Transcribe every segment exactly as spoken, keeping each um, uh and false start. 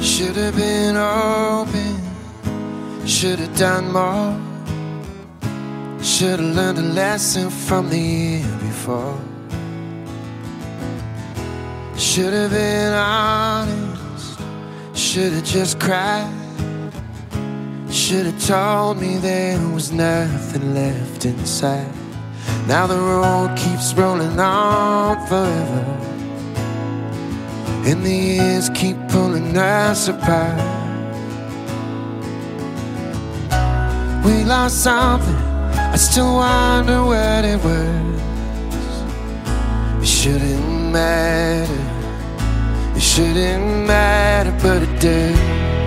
Should have been open, should have done more. Should have learned a lesson from the year before. Should have been honest, should have just cried. Should have told me there was nothing left inside. Now the road keeps rolling on forever, and the years keep pulling us apart. We lost something, I still wonder what it was. It shouldn't matter, it shouldn't matter, but it did.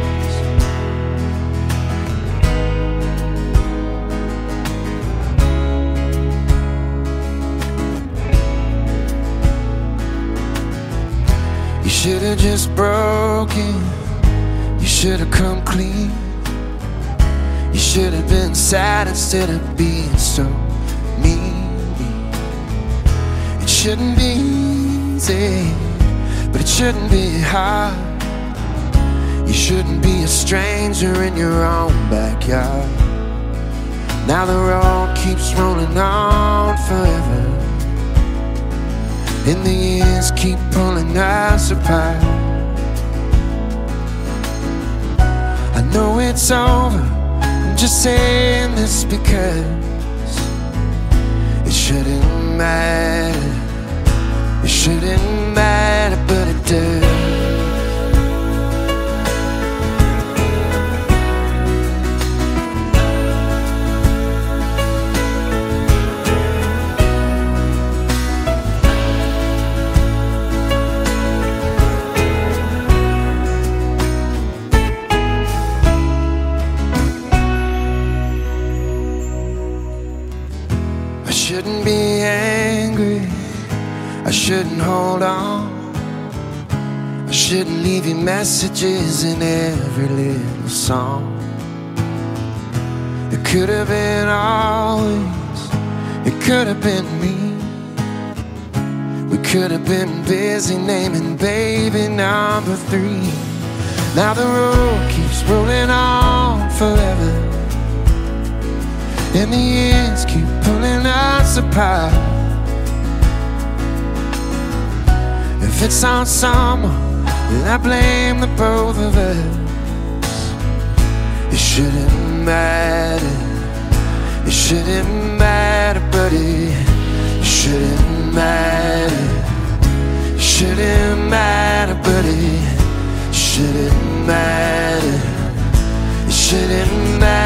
You should've just broken, you should've come clean. You should've been sad instead of being so mean. It shouldn't be easy, but it shouldn't be hard. You shouldn't be a stranger in your own backyard. Now the road keeps rolling on forever, and the years keep pulling us apart. I know it's over, I'm just saying this because it shouldn't matter, it shouldn't matter, but it does. I shouldn't be angry, I shouldn't hold on, I shouldn't leave you messages in every little song. It could have been always, it could have been me. We could have been busy naming baby number three. Now the road keeps rolling on forever, and the years keep pulling us apart. If it's on someone, then I blame the both of us. It shouldn't matter, it shouldn't matter, but it shouldn't matter. It shouldn't matter, but it shouldn't matter. It shouldn't matter.